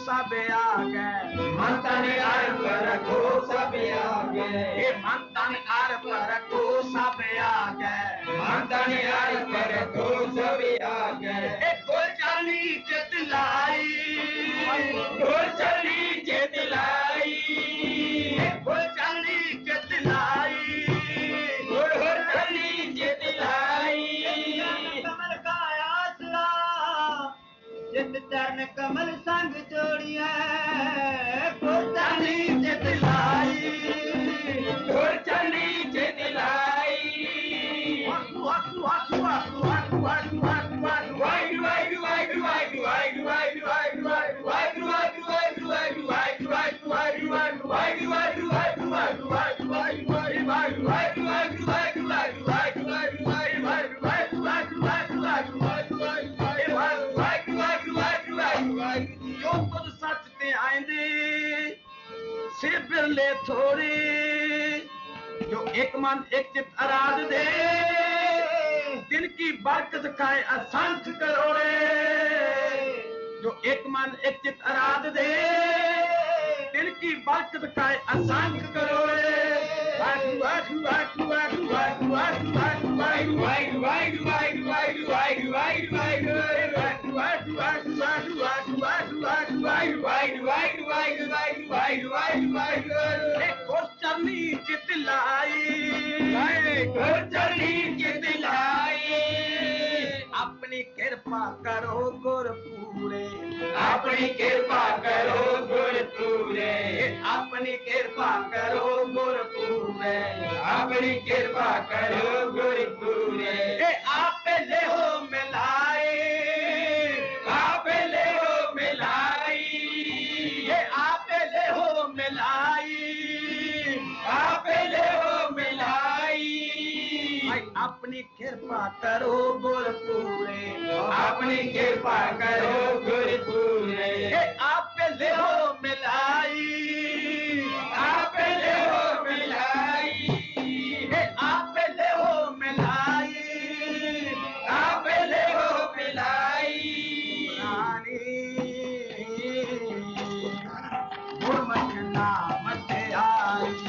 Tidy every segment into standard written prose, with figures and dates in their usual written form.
सब आ गए मन तन अर्प रखो सब आ गए मन तन अर्प रखो सब आ गए मन तन अर्प रखो सब आ गए कोई चली चितलाई कोई चली चितलाई कोई चली चितलाई कोई चली चितलाई कमल का आसरा जित चरण कमल संग जोड़िया कोई चली चितलाई कोई चली चितलाई से बिरले थोड़े जो एक मन एक चित आराध दे दिन की बरकत खाए असंख्य करोड़े जो एक मन एक चित आराध दे दिन की बरकत खाए असंख्य करोड़े चरनी चितलाई चरनी चितलाई अपनी कृपा करो गुर पूरे अपनी कृपा करो गुर पूरे अपनी कृपा करो गुर पूरे अपनी कृपा करो गुर पूरे आप ले हो मिलाए आप ले हो मिलाई आप ले हो मिलाई आप ले हो मिलाई अपनी कृपा करो गुर पूरे अपनी कृपा करो गुर पूरे आप ले हो मिलाई आप ले हो मिलाई आप ले हो मिलाई आप ले हो मिलाई गुरमुख नाम ते आई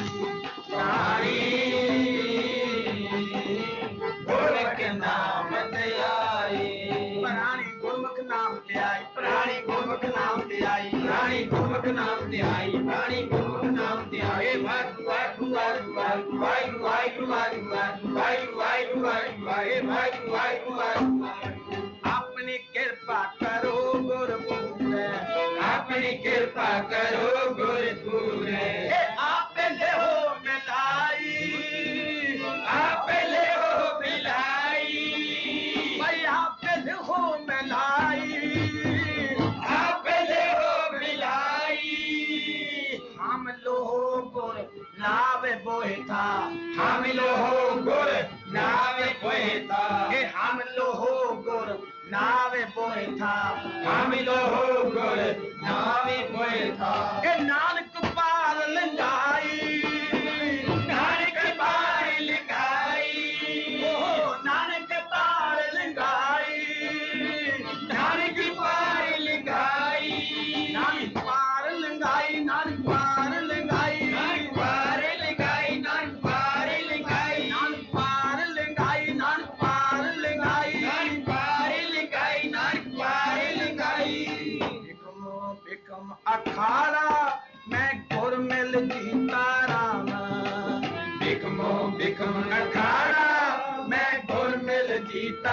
गुरमुख नाम ते आई प्राणी गुरमुख नाम ते आई प्राणी गुरमुख नाम ते आई प्राणी गुरमुख नाम ते आई प्राणी गुरमुख नाम ते आई वाहिगुरू वाहिगुरू वाहिगुरू वाहिगुरू वाहिगुरू वाहिगुरू वाहिगुरू वाहिगुरू अपनी कृपा करो गुर पूरे अपनी कृपा करो गुर पूरे आप ले हो मिलाई आप ले हो मिलाई भाई आप ले हो मिलाई आप ले हो मिलाई हम लो गुर नावे बोए था हम लो हो गुर नावे कोई था हम लो गुर नावे बोए था हम लो हो गुर नावे कोई था नानक पार लंगाई नानक पार लिखाई नानक पार लंगाई नानक पार लिखाई नानक पार लंगाई नानक पार लंगाई नानक पार लिखाई नानक पार लिखाई नानक पार लंगाई नानक पार लंगाई नानक पार लिखाई नानक पार लिखाई बिकम अखाड़ा मैं गुर मिल जीता राम बिकमो बिकम अखाड़ा मैं गुर मिल जीता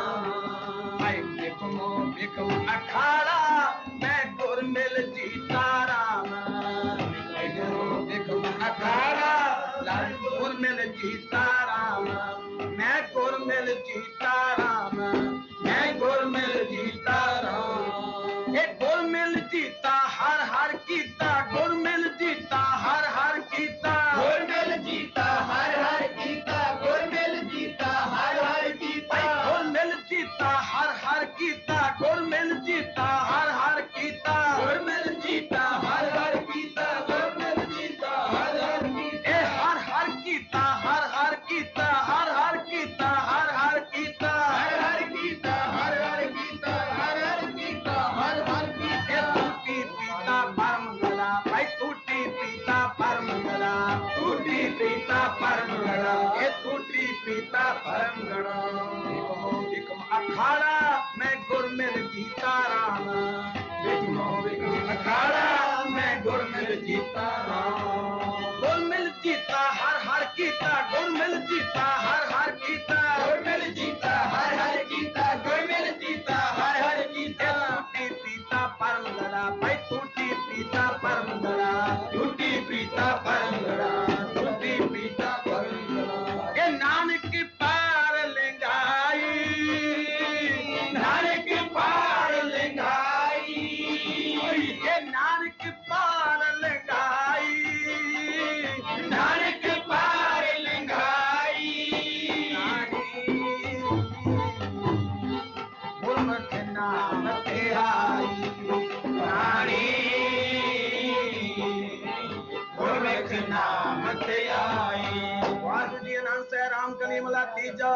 बिकमो बिकम अखाड़ा मैं गुर मिल जीता राम बिकम अखाड़ा गुर मिल जीता राम मैं गुर मिल जीता राम मैं गुर मिल जीता राम ये गुर मिल जीता हर हर कीता गुर मिल जीता हर हर कीता गुर मिल जीता हर हर कीता गुर मिल जीता हर हर कीता गुर मिल जीता हर हर कीता गुर मिल जीता पीता परम गणा विक्रम अखाड़ा मैं गुरमिल जीता राम विक्रम अखाड़ा मैं गुरमिल जीता राम गुरमिल जीता हर हर कीता गुरमिल जीता हर कीता गुरमिल जीता हर कीता गुरमिल जीता हर कीता टूटी पीता परम गणा भाई टूटी पीता परम गणा टूटी पीता परम गणा टूटी पीता परम गणा ये नानक पार लंघाई नानक पार लंघाई ये नानक पार लंघाई नानक पार लंघाई गुरमुख नाम ते आई रानी गुरमुख नाम ते आई वाहिगुरू जी आनंद सह राम कली मला तीजा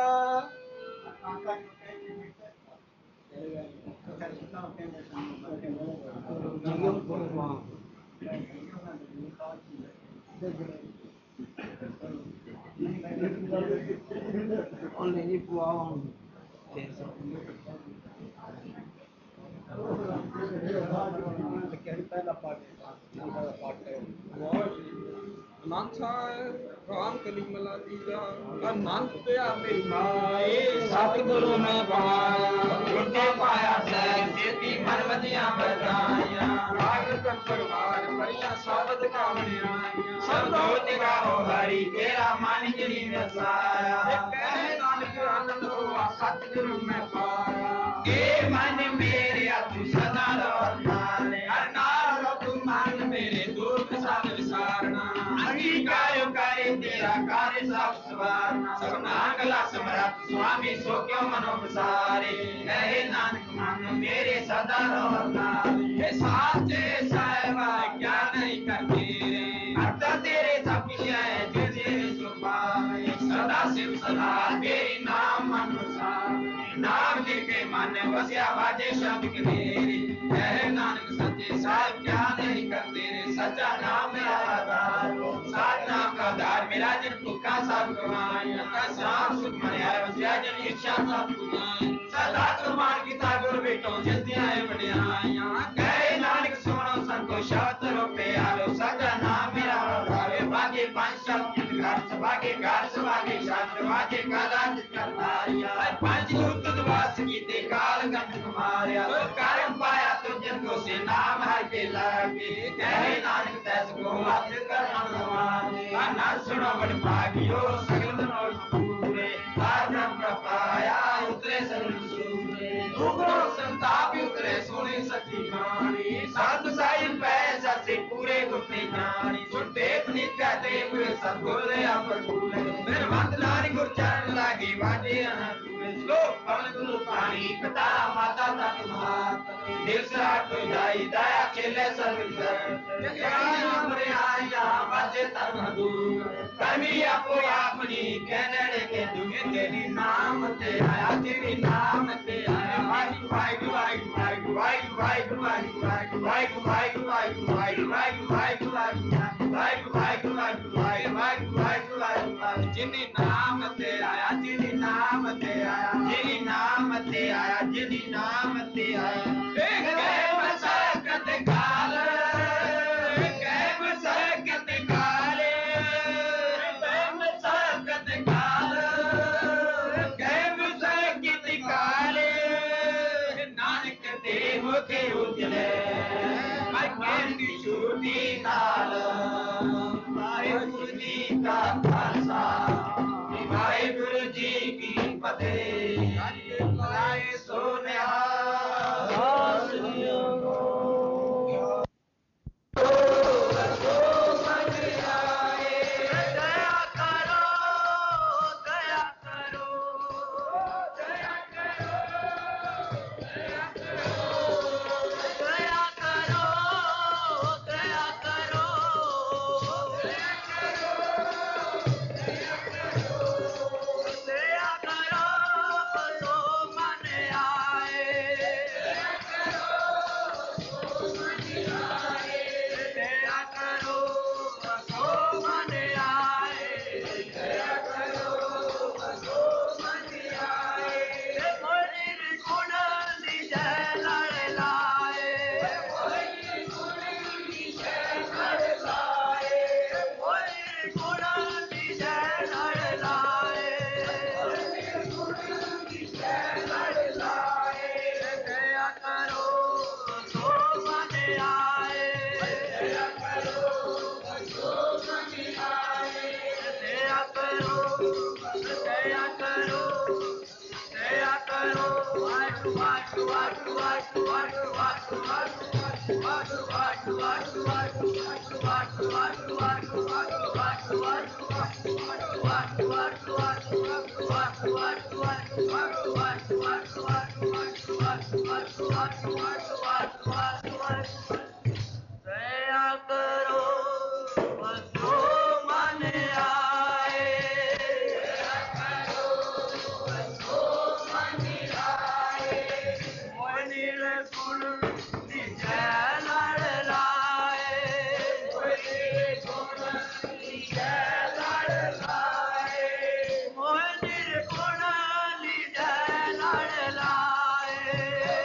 ਅਨੰਦ ਸਾਹਿਬ ਰਾਮ ਕਲੀ ਮਲਾ ਤੀਜਾ ਅਨੰਦ ਪਿਆ ਮੇਰੀ ਮਾਏ ਸਤਿਗੁਰੂ ਮੈਂ ਪਾਇਆ ਗੁਰਦੇ ਪਾਇਆ ਸਹਿ ਸੇਤੀ ਮਨ ਵਧੀਆਂ ਬਧਾਈਆਂ ਭਾਗਤ ਪਰਵਾਰ ਪਰਿਆ ਸਾਬਤ ਕਾਮਣੀਆਂ ਸਭੋ ਨਿਗਾਹੋ ਹਰੀ ਤੇਰਾ ਮਨ ਜਿਹੜੀ ਵਸਾਇਆ ਕਹਿ ਨਾਨਕ ਆਨੰਦ ਹੋਆ ਸਤਿਗੁਰੂ ਮੈਂ ਪਾਇਆ ਏ ਮਨ ਮੇਰਿਆ ਤੂੰ ਸਦਾ ਰੋਣਾ ਹਰ ਨਾਲ ਤੂੰ ਮਨ ਮੇਰੇ ਦੁੱਖ ਸਭ ਵਿਸਾਰਨਾ ਅੰਗੀਕਾਰ ਕਰੇ ਤੇਰਾ ਕਾਰੇ ਸਭ ਸਵਾਰਨਾ ਸਭਨਾ ਗਲਾ ਸਮਰੱਥ ਸੁਆਮੀ ਸੋ ਕਿਉ ਮਨੋ ਵਿਸਾਰੇ ਕਹੇ ਨਾਨਕ ਮਨ ਮੇਰੇ ਸਦਾ ਰੋਣਾ ਏ ਸਾਚੇ ਸਾਹਿਬਾ ਕਿਆ ਨਹੀਂ ਕਰਦੇ ਰੇ ਅਰਥ ਤੇਰੇ ਸਭ ਕੁਛ ਹੈ ਜੇ ਤੇਰੇ ਸੁਭਾਵੇ ਸਦਾ ਸਿਵ ਸਦਾ ਤੇਰੀ ਨਾਮ ਮਨ ਵਸਾਵੇ ਨਾਮ ਜਿਨ ਕੇ ਮਨ ਵਸਿਆ ਵਾਜੇ ਸ਼ਬਦ ਕਨੇਰੇ ਕਹੇ ਨਾਨਕ ਸੱਚੇ ਸਾਹਿਬ ਕਿਆ ਨਹੀਂ ਕਰਦੇ ਰੇ सच्चा नाम मेरा आधार सात नाम का आधार मेरा जन भूखा सब गवाया का साम सुख मरिया वसिया जन इच्छा सब पुजाए सदा कुर्बान कीता गुर बेटो जल्दी आए बढ़िया कहे नानक सुनो संतो शब्द रूपे आलो सच्चा नाम मेरा आधार बागे पांच शब्द घर सभागे घर सभागे शास्त्र वागे काला करतारिया पांच रूप द्वास कीते काल गंध कुमारिया तो कर्म पाया तो जन को से नाम है के लागे कहे नानक तैस को हथ कर मनवाने नाम सुनो बड़ भागियो सगल मनोज पूरे आर ब्रह्म पाया उतरे सगल सूरे दुखो संताप उतरे सोने सच्ची कहानी साधु साहिब पैसा से पूरे गुप्ते ज्ञानी सुनते पुनीत कहते हुए सतगुरु दे अपर भूले मेरे मंद नारी गुर चरण लागे वाजे अनंत श्लोक पवन गुरु पानी पिता माता तक मात दिल से तो जाई दया खेले सर्व मरे आया बाजे तरम दूर कर्मी आपो अपनी कहने के दुगे तेरी नाम ते आया तेरी नाम ते आया वाई वाई वाई वाई वाई वाई वाई वाई वाई वाई वाई वाई वाई वाई जिनी नाम ते आया जिनी नाम ते आया जिनी नाम ते आया जिनी नाम ते आया गए मसकत काल गए मसकत काले गए मसकत काल गए मसकत काले नानक देव के उजले अकेली छूटी नाल वाहिगुरु जी का खालसा वाहिगुरु जी की फतेह लाए सोनिया दया ਦਇਆ ਕਰੋ ਵਸੋ ਮਨ ਆਏ ਮੋਹ ਨਿਰਗੁਣ ਨਿਜੈ ਲੜ ਲਾਏ ਮੋਹ ਨਿਰਗੁਣ ਨਿਜੈ ਲੜ ਲਾਏ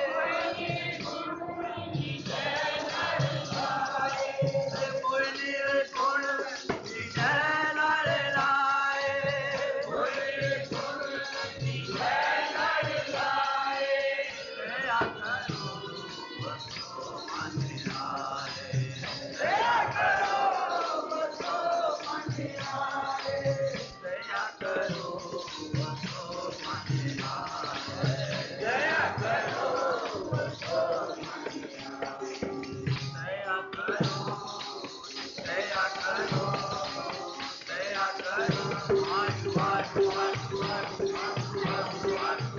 ਮੋਹ ਨਿਰਗੁਣ ਨਿਜੈ ਲੜ ਲਾਏ ਦਇਆ ਕਰੋ ਵਸੋ ਮਨ ਆਏ ਦਇਆ ਕਰੋ ਵਸੋ ਮਨ ਆਏ ਦਇਆ ਕਰੋ ਦਇਆ ਕਰੋ ਦਇਆ ਕਰੋ ਆਸ਼ੂ ਆਸ਼ੂ ਆਸ਼ੂ ਆਸ਼ੂ ਆਸ਼ੂ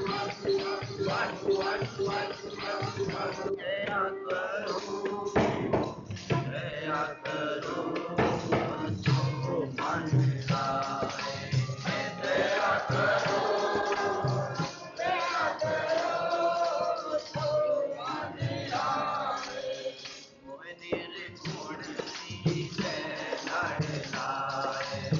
ਆਸ਼ੂ ਆਸ਼ੂ ਦਇਆ ਕਰੋ ਦਇਆ ਕਰੋ ਵਸੋ ਮਨ ਆਏ ਦਇਆ ਕਰੋ ਮੋਹ ਨਿਰਗੁਣ ਨਿਜੈ ਲੜ ਲਾਏ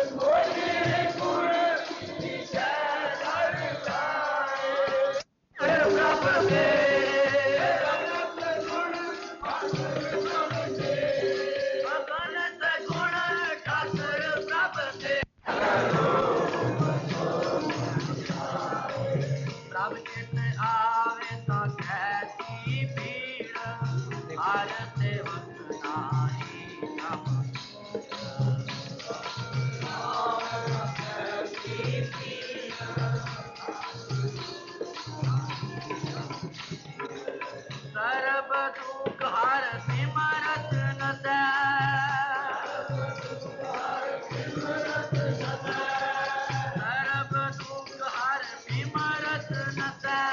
ਪ੍ਰਭ ਦੇ ਅਗਨਤ ਗੁਣ ਠਾਕੁਰ ਪ੍ਰਭ ਦੇ ਪ੍ਰਭ ਚਿਤ ਆਵੇ ਤਾਂ ਕੈਸੀ ਪੀੜ ਹਰ ਸੇਵਕ ਨਾਹੀ ਸਮ ਸਰਬ ਦੁਖ ਹਰ ਸਿਮਰਤ ਨਸੈ ਸਰਬ ਦੁਖ ਹਰ ਸਿਮਰਤ ਨਸੈ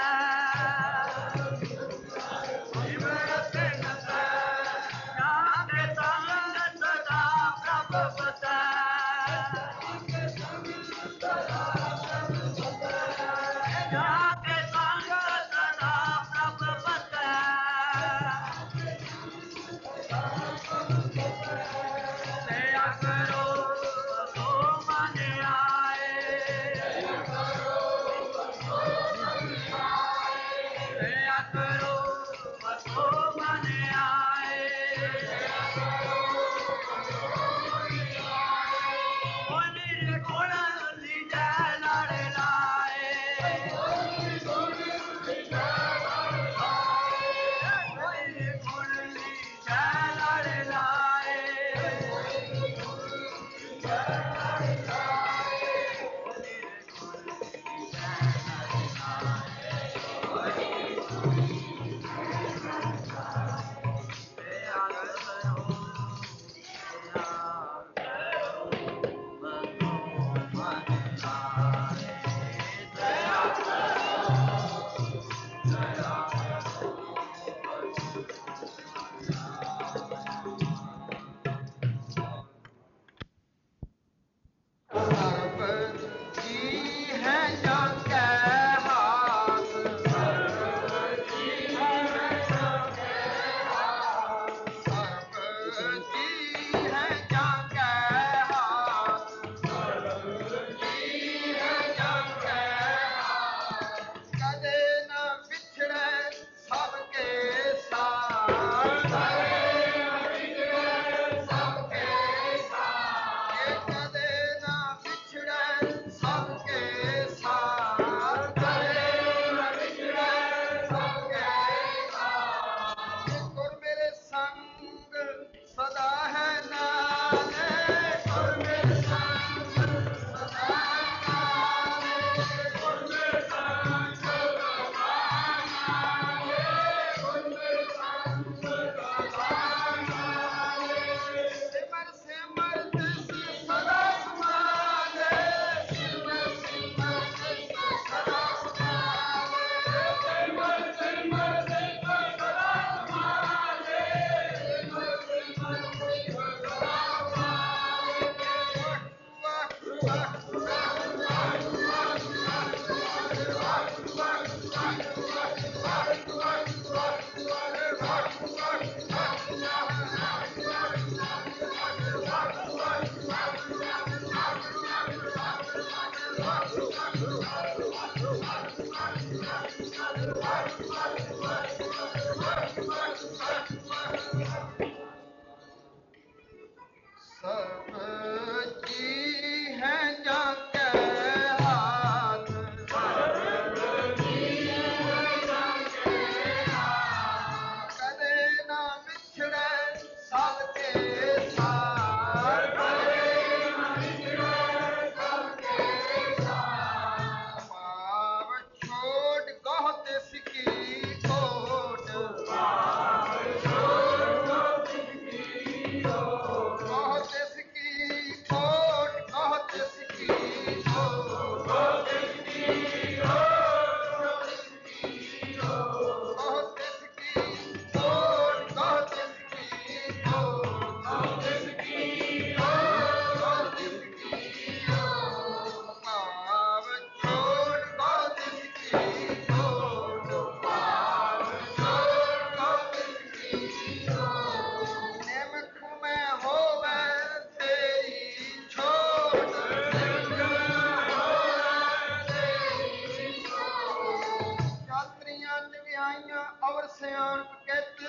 ਅਵਰ ਸਿਆਣਪ ਕਹਿਤ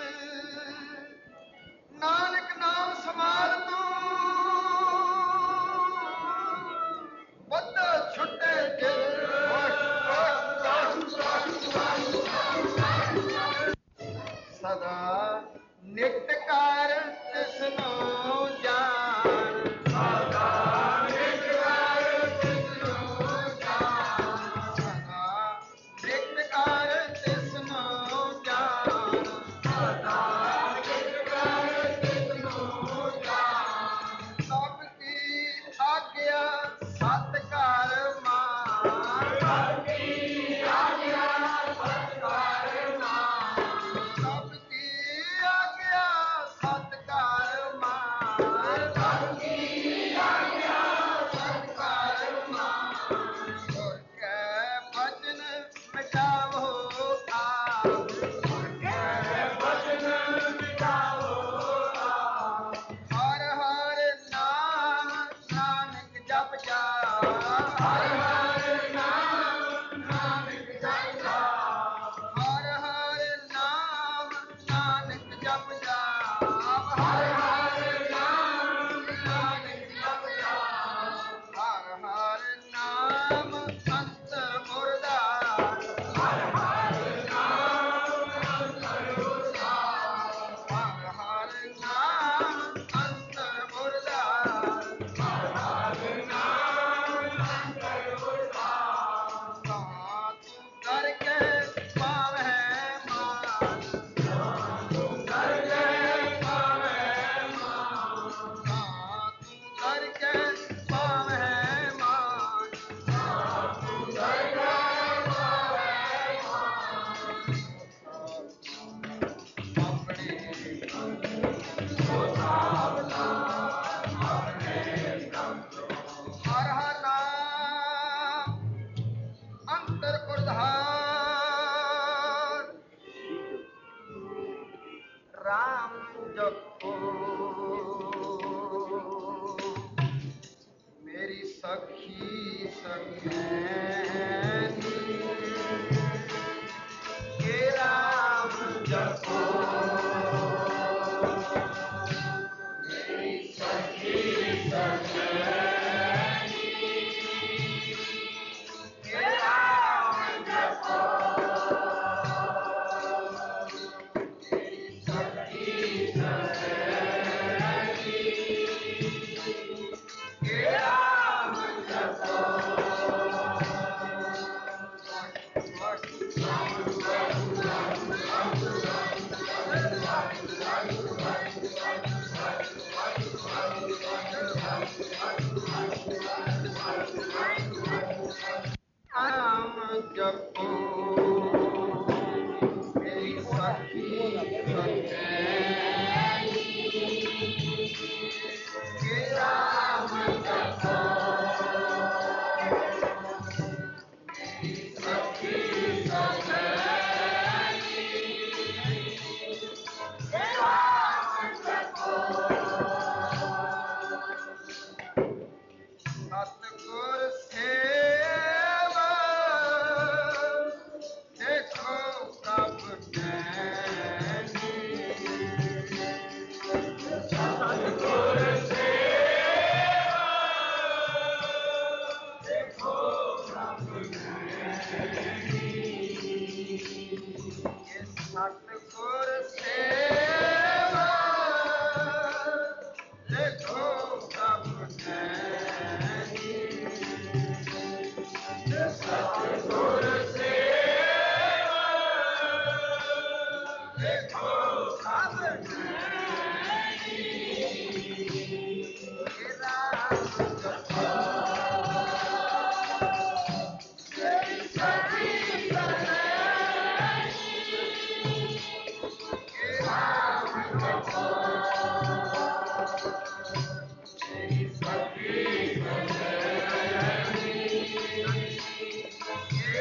ਨਾਨਕ ਨਾਮ ਸਮਾਲ ਤੂੰ ਬੱਦਾ ਛੁੱਟੇ ਜਿਲ ਸਦਾ ਨਿਤ ਕਰ ਤਿਸਨੋ ਜਾਣ ਸਦਾ ਨਿਤ ਕਰ ਤਿਸਨੋ ਜਾਣ ਸਦਾ ਨਿਤ ਕਰ ਤਿਸਨੋ ਜਾਣ ਸਦਾ ਨਿਤ ਕਰ ਤਿਸਨੋ ਜਾਣ ਸਭ ਕੀ ਆਗਿਆ ਸਤ ਕਰ ਮਾਨ ਸਭ ਕੀ ਆਗਿਆ ਸਤ ਕਰ ਮਾਨ ਸਭ ਕੀ ਆਗਿਆ ਸਤ ਕਰ ਮਾਨ ਸਭ ਕੀ ਆਗਿਆ ਸਤ ਕਰ ਮਾਨ ਗੁਰ ਕੈ ਬਚਨ ਮਿਟਾਵੋ ਆਪ ਗੁਰ ਕੈ ਬਚਨ ਮਿਟਾਵੋ ਆਪ ਹਰ ਹਰ ਨਾਮ ਨਾਨਕ ਜਪ ਜਾ ਹਰ ਹਰ ਨਾਮ ਨਾਨਕ ਜਪ ਜਾ ਹਰ ਹਰ ਨਾਮ ਨਾਨਕ ਜਪ ਜਾ ਹਰ ਹਰ ਨਾਮ ਨਾਨਕ ਜਪ ਜਾ ਹਰ ਹਰ ਨਾਮ ਅੰਤਰ ਮੁਰਦਾਰ ਹਰ ਹਰ ਨਾਮ ਅੰਤਰ ਮੁਰਦਾਰ ਹਰ ਹਰ ਨਾਮ ਅੰਤਰ ਮੁਰਦਾਰ ਹਰ ਹਰ ਨਾਮ ਅੰਤਰ ਮੁਰਦਾਰ ਤਾਂ ਤੂੰ ਕਰਕੇ ਪਾਵੈ ਮਾਨ ਤੂੰ ਕਰਕੇ ਪਾਵੈ ਮਾਨ ਤਾਂ ਤੂੰ ਕਰਕੇ ਪਾਵੈ ਮਾਨ ਤਾਂ ਤੂੰ ਕਰਕੇ ਪਾਵੈ ਹਰ ਹਰ ਨਾਮ ਅੰਤਰ ਉਰਧਾਰ ਰਾਮ ਜਪੋ ਮੇਰੀ ਸਖੀ ਸਖੈਨੀ ਕੇ ਰਾਮ ਜਪੋ ਮੇਰੀ ਸਖੀ ਸਖੈਨੀ ਕੇ ਰਾਮ ਜਪੋ ਮੇਰੀ ਸਖੀ ਸਖੈਨੀ ਕੇ ਰਾਮ ਜਪੋ ਨਾਮ ਜਪੋ ਮੇਰੀ ਸਖੀ ਸਖੈਨੀ ਕੇ ਰਾਮ ਜਪੋ ਮੇਰੀ ਸਖੀ ਸਖੈਨੀ ਕੇ ਰਾਮ ਜਪੋ ਸਤਿਗੁਰ ਸੇਵਾ ਦੇਖੋ ਪ੍ਰਭ ਨੈਣੀ ਸਤਿਗੁਰ ਸੇਵਾ ਦੇਖੋ ਪ੍ਰਭ ਨੈਣੀ ਸਤਿਗੁਰ ਸੇਵਾ ਦੇਖੋ ਪ੍ਰਭ ਨੈਣੀ ਸਤਿਗੁਰ ਸੇਵਾ ਦੇਖੋ ਪ੍ਰਭ ਨੈਣੀ ਕੇ ਰਾਮ ਜਪੋ ਮੇਰੀ ਸਖੀ ਸਖੈਨੀ ਕੇ ਰਾਮ ਜਪੋ ਮੇਰੀ ਸਖੀ ਸਖੈਨੀ ਕੇ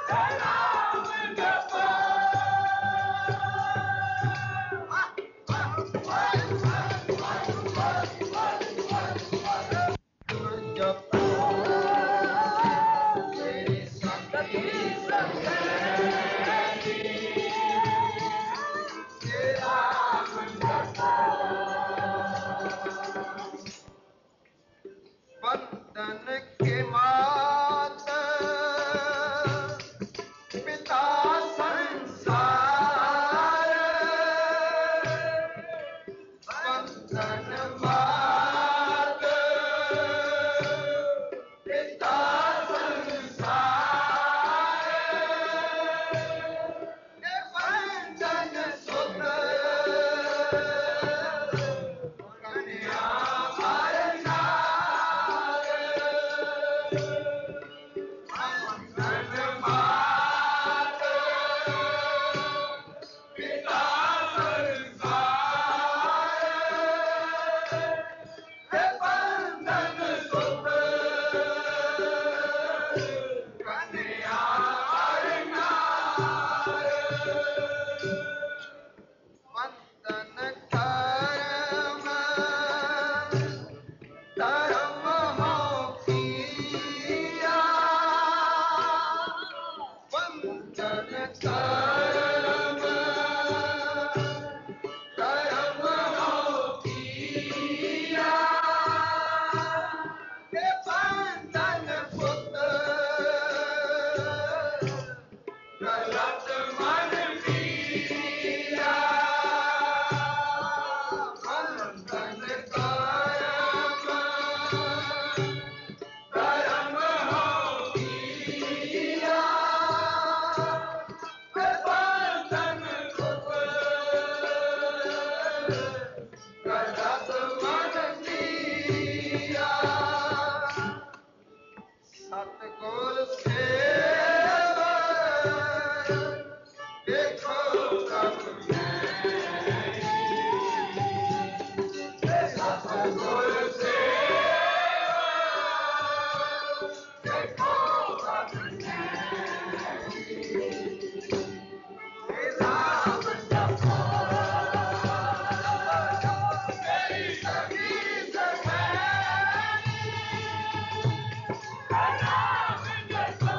बंधन के मात पिता संसार बंधन मात पिता संसार बंधन सुत कन्या सतगुर सेव देखो कब सतगुर सेव देखो कब राम जपो मेरी सखी सखैनी राम जपो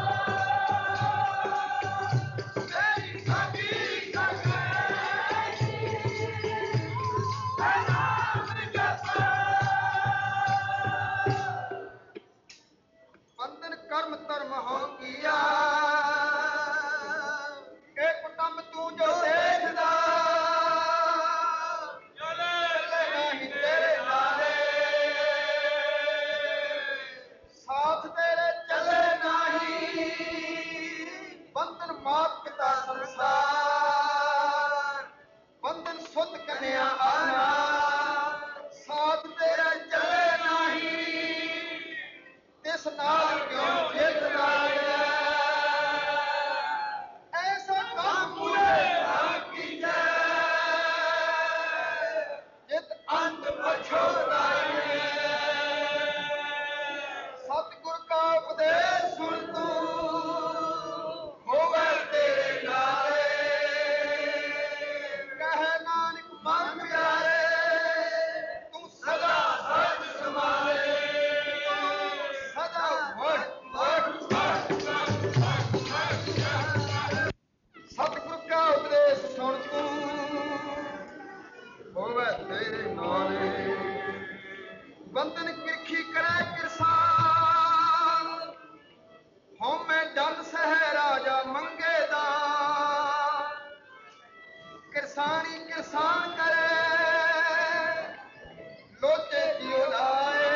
मेरी सखी सखैनी राम जपो बंधन कर्म धर्म हो किया के कुटुंब तू जो देखदा चले नहीं तेरे नाले साथ तेरे चले नहीं बंधन मात पिता संसार बंधन सुत कन्या आना साथ तेरा चले नहीं तिस नाल क्यों जित लाया ऐसा काम पूरे की जित अंत पछोताए सतगुर का उपदेश सुन तू होवे तेरे नाले कहे नानक मन प्यारे तू सदा सच संभाले सदा वट वट सतगुर का उपदेश सुन तू होवे तेरे नाले बंधन किरखी करे किरसान होमे डल सह राजा मंगेदा किरसानी किरसान करे लोचे जियो लाए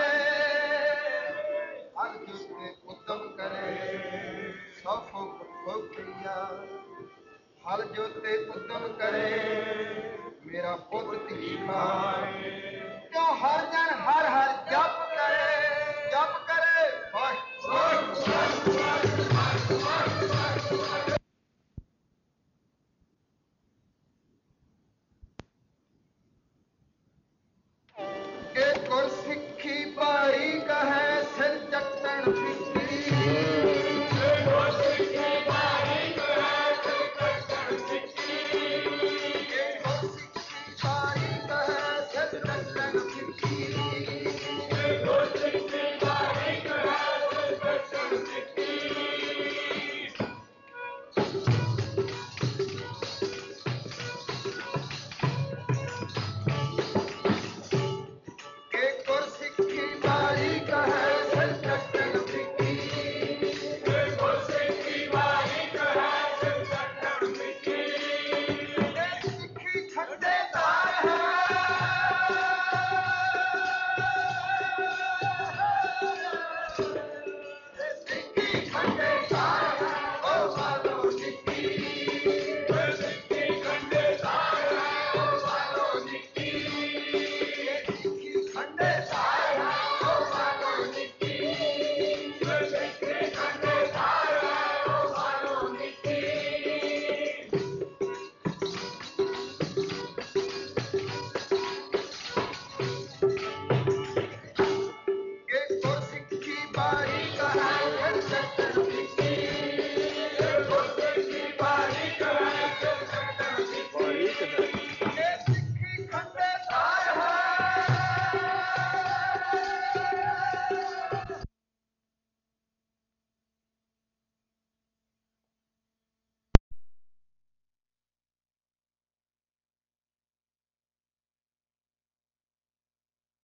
हर जुटे उद्यम करे सफो प्रिया हर जोते उद्यम करे मेरा पुत्र धी खाए क्यों हर जन हर हर जप